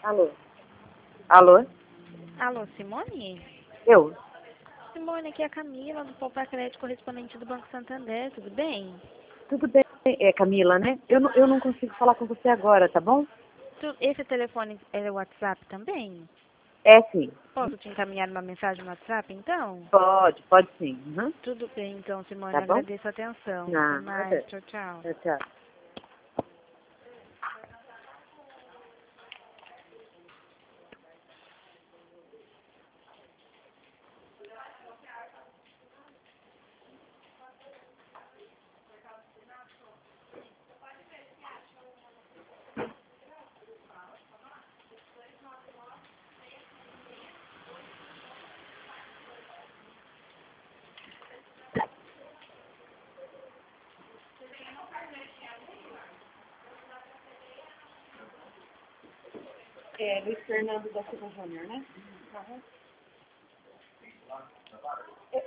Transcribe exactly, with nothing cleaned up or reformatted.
Alô? Alô? Alô, Simone? Eu? Simone, aqui é a Camila, do Poupar Crédito, correspondente do Banco Santander, tudo bem? Tudo bem? É Camila, né? Eu não, eu não consigo falar com você agora, tá bom? Tu- Esse telefone é o WhatsApp também? É sim. Posso te encaminhar uma mensagem no WhatsApp, então? Pode, pode sim. Uhum. Tudo bem, então, Simone, Tá bom? agradeço a atenção. Até mais, Nada. tchau, tchau. Tchau, tchau. É, Luiz Fernando da Silva Júnior, né? Uhum.